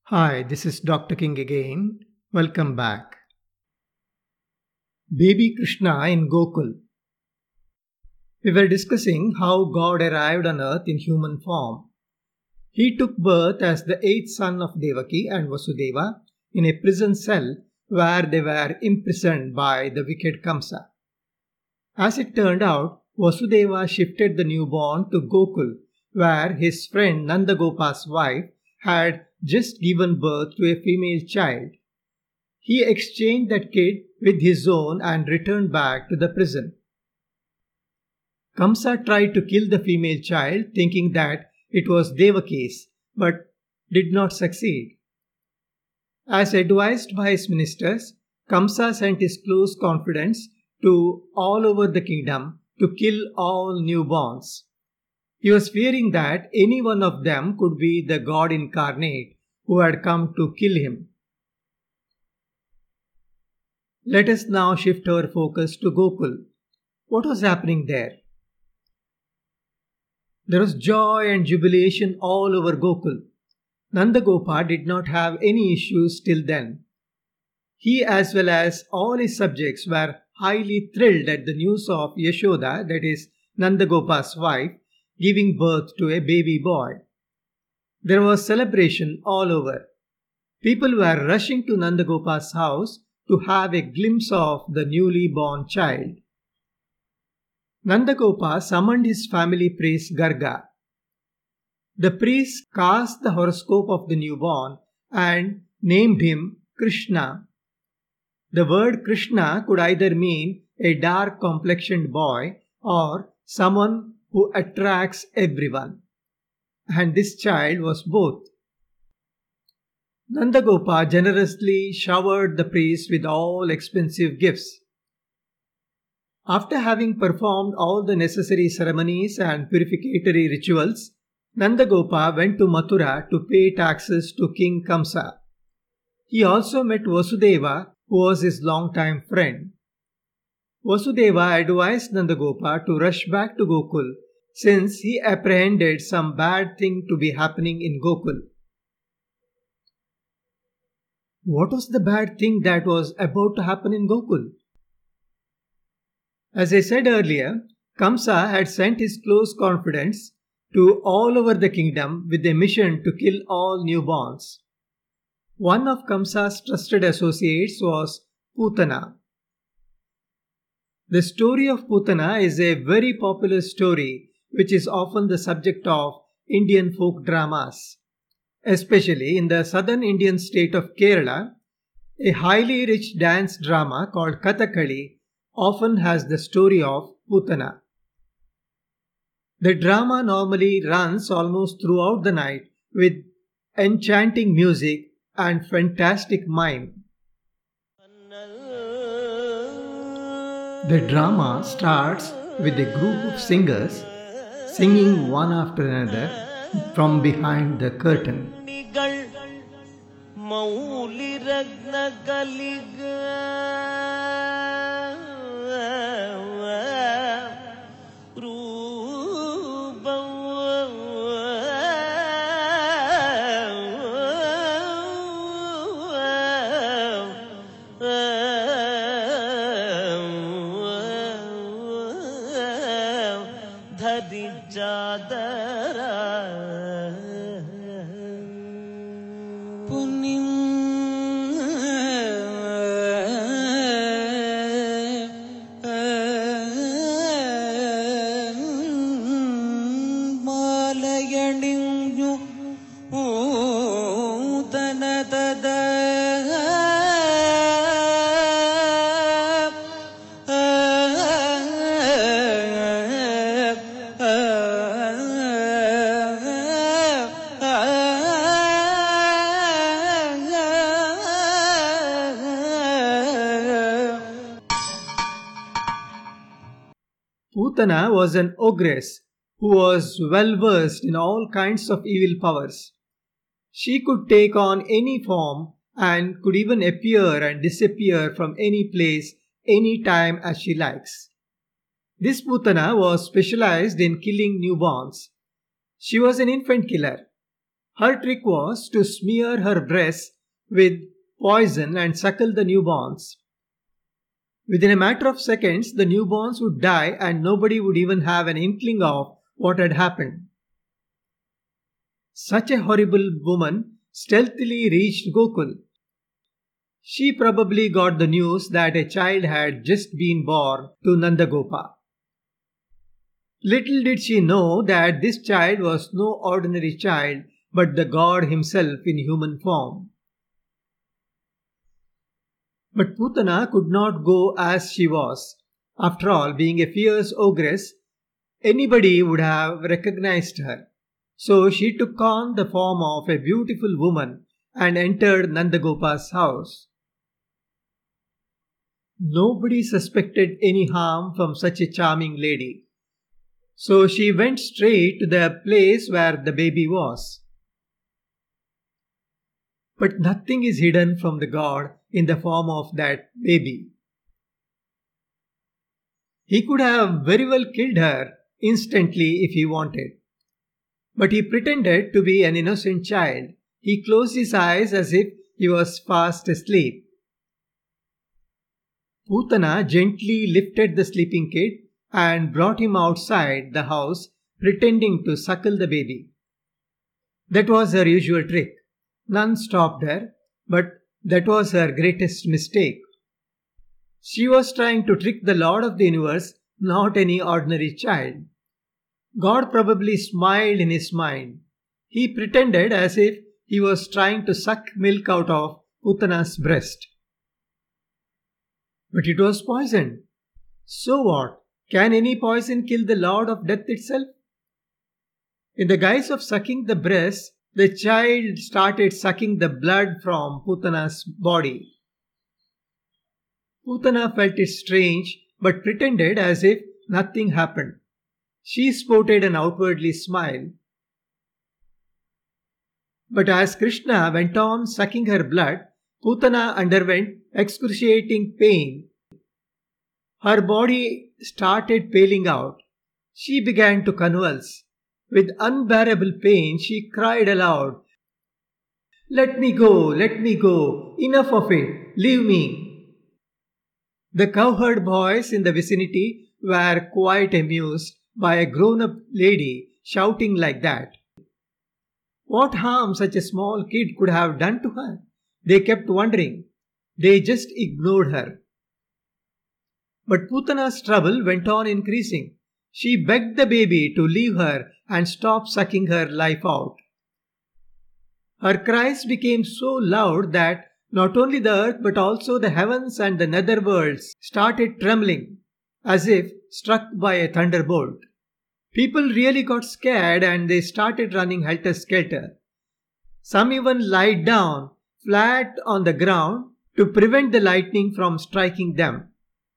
Hi, this is Dr. King again. Welcome back. Baby Krishna in Gokul. We were discussing how God arrived on earth in human form. He took birth as the eighth son of Devaki and Vasudeva in a prison cell where they were imprisoned by the wicked Kamsa. As it turned out, Vasudeva shifted the newborn to Gokul, where his friend Nandagopa's wife had just given birth to a female child. He exchanged that kid with his own and returned back to the prison. Kamsa tried to kill the female child, thinking that it was Devaki's, but did not succeed. As advised by his ministers, Kamsa sent his close confidants to all over the kingdom to kill all newborns. He was fearing that any one of them could be the God incarnate who had come to kill him. Let us now shift our focus to Gokul. What was happening there? There was joy and jubilation all over Gokul. Nandagopa did not have any issues till then. He, as well as all his subjects, were highly thrilled at the news of Yashoda, that is, Nandagopa's wife, giving birth to a baby boy. There was celebration all over. People were rushing to Nandagopa's house to have a glimpse of the newly born child. Nandagopa summoned his family priest Garga. The priest cast the horoscope of the newborn and named him Krishna. The word Krishna could either mean a dark complexioned boy or someone who attracts everyone. And this child was both. Nandagopa generously showered the priest with all expensive gifts. After having performed all the necessary ceremonies and purificatory rituals, Nandagopa went to Mathura to pay taxes to King Kamsa. He also met Vasudeva, who was his longtime friend. Vasudeva advised Nandagopa to rush back to Gokul since he apprehended some bad thing to be happening in Gokul. What was the bad thing that was about to happen in Gokul? As I said earlier, Kamsa had sent his close confidants to all over the kingdom with a mission to kill all newborns. One of Kamsa's trusted associates was Putana. The story of Putana is a very popular story which is often the subject of Indian folk dramas. Especially in the southern Indian state of Kerala, a highly rich dance drama called Kathakali often has the story of Putana. The drama normally runs almost throughout the night with enchanting music and fantastic mime. The drama starts with a group of singers singing one after another from behind the curtain. Putana was an ogress who was well versed in all kinds of evil powers. She could take on any form and could even appear and disappear from any place any time as she likes. This Putana was specialized in killing newborns. She was an infant killer. Her trick was to smear her breasts with poison and suckle the newborns. Within a matter of seconds, the newborns would die and nobody would even have an inkling of what had happened. Such a horrible woman stealthily reached Gokul. She probably got the news that a child had just been born to Nandagopa. Little did she know that this child was no ordinary child but the god himself in human form. But Putana could not go as she was. After all, being a fierce ogress, anybody would have recognized her. So she took on the form of a beautiful woman and entered Nandagopa's house. Nobody suspected any harm from such a charming lady. So she went straight to the place where the baby was. But nothing is hidden from the god in the form of that baby. He could have very well killed her instantly if he wanted. But he pretended to be an innocent child. He closed his eyes as if he was fast asleep. Putana gently lifted the sleeping kid and brought him outside the house, pretending to suckle the baby. That was her usual trick. None stopped her, but that was her greatest mistake. She was trying to trick the Lord of the universe, not any ordinary child. God probably smiled in his mind. He pretended as if he was trying to suck milk out of Putana's breast. But it was poison. So what? Can any poison kill the Lord of Death itself? In the guise of sucking the breast, the child started sucking the blood from Putana's body. Putana felt it strange but pretended as if nothing happened. She sported an outwardly smile. But as Krishna went on sucking her blood, Putana underwent excruciating pain. Her body started peeling out. She began to convulse. With unbearable pain, she cried aloud, "Let me go, let me go, enough of it, leave me." The cowherd boys in the vicinity were quite amused by a grown-up lady shouting like that. What harm such a small kid could have done to her? They kept wondering. They just ignored her. But Putana's trouble went on increasing. She begged the baby to leave her and stop sucking her life out. Her cries became so loud that not only the earth but also the heavens and the netherworlds started trembling as if struck by a thunderbolt. People really got scared and they started running helter-skelter. Some even lied down flat on the ground to prevent the lightning from striking them.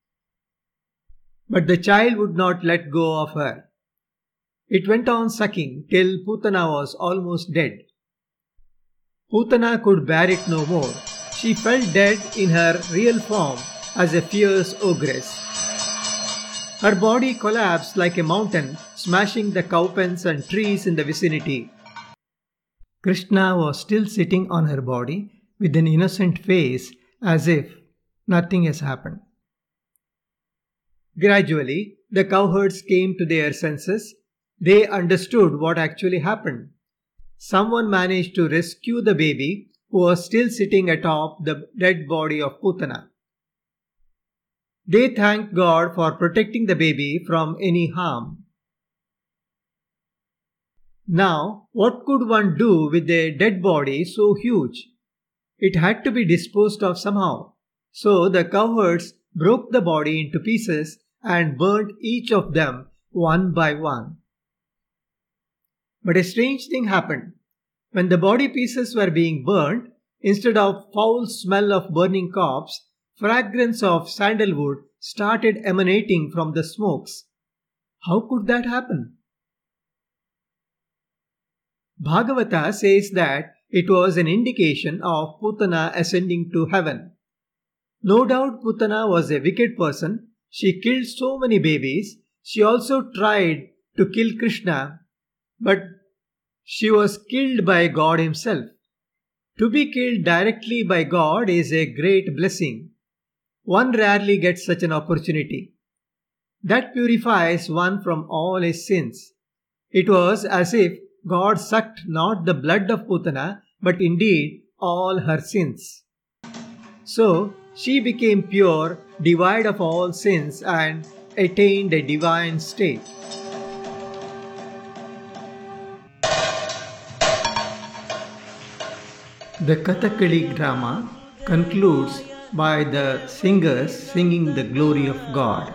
But the child would not let go of her. It went on sucking till Putana was almost dead. Putana could bear it no more. She fell dead in her real form as a fierce ogress. Her body collapsed like a mountain, smashing the cowpens and trees in the vicinity. Krishna was still sitting on her body with an innocent face as if nothing has happened. Gradually, the cowherds came to their senses. They understood what actually happened. Someone managed to rescue the baby who was still sitting atop the dead body of Putana. They thanked God for protecting the baby from any harm. Now, what could one do with a dead body so huge? It had to be disposed of somehow. So the cowherds broke the body into pieces and burnt each of them one by one. But a strange thing happened. When the body pieces were being burnt, instead of foul smell of burning corpse, fragrance of sandalwood started emanating from the smokes. How could that happen? Bhagavata says that it was an indication of Putana ascending to heaven. No doubt Putana was a wicked person. She killed so many babies. She also tried to kill Krishna, but She was killed by God Himself. To be killed directly by God is a great blessing. One rarely gets such an opportunity. That purifies one from all his sins. It was as if God sucked not the blood of Putana, but indeed all her sins. So she became pure, devoid of all sins, and attained a divine state. The Kathakali drama concludes by the singers singing the glory of God.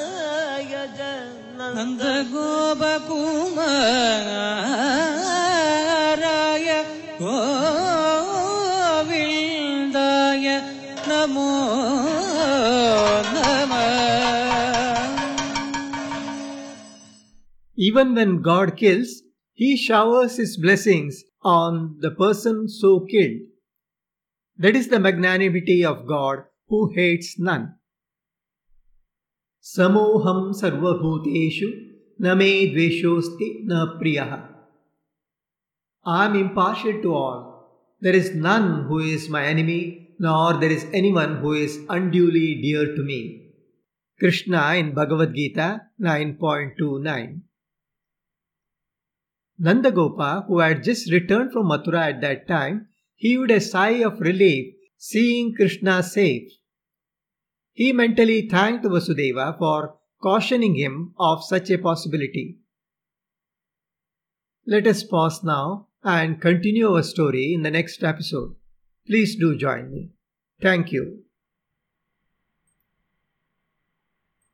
Even when God kills, He showers His blessings on the person so killed. That is the magnanimity of God who hates none. Samoham sarvabhuteshu na me dveshosti na priyaha. I am impartial to all. There is none who is my enemy, nor there is anyone who is unduly dear to me. Krishna in Bhagavad Gita 9.29. Nandagopa, who had just returned from Mathura at that time, heaved a sigh of relief seeing Krishna safe. He mentally thanked Vasudeva for cautioning him of such a possibility. Let us pause now and continue our story in the next episode. Please do join me. Thank you.